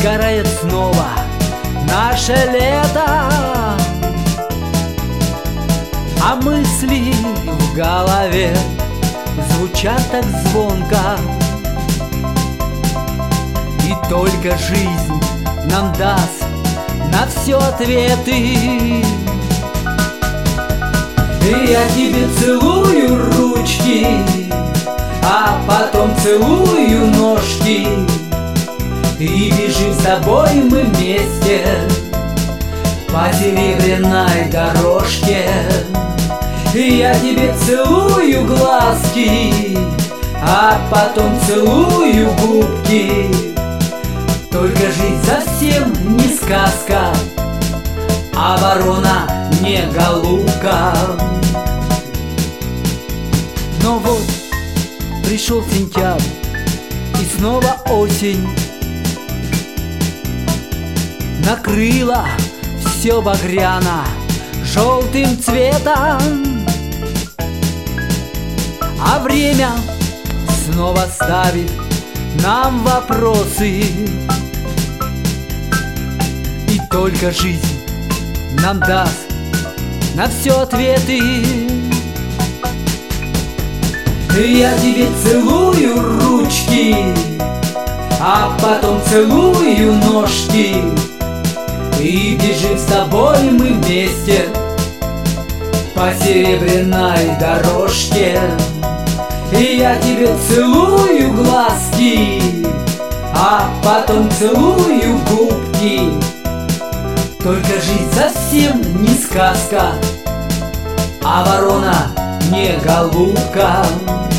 Сгорает снова наше лето, а мысли в голове звучат так звонко. И только жизнь нам даст на все ответы. И я тебе целую ручки, а потом целую ножки, и бежим с тобой мы вместе по серебряной дорожке. И я тебе целую глазки, а потом целую губки. Только жизнь совсем не сказка, а ворона не голубка. Но вот пришел сентябрь, и снова осень накрыла все багряно желтым цветом, а время снова ставит нам вопросы. И только жизнь нам даст на все ответы. Я тебе целую ручки, а потом целую ножки, и бежим с тобой мы вместе по серебряной дорожке. И я тебе целую глазки, а потом целую губки. Только жизнь совсем не сказка, а ворона не голубка.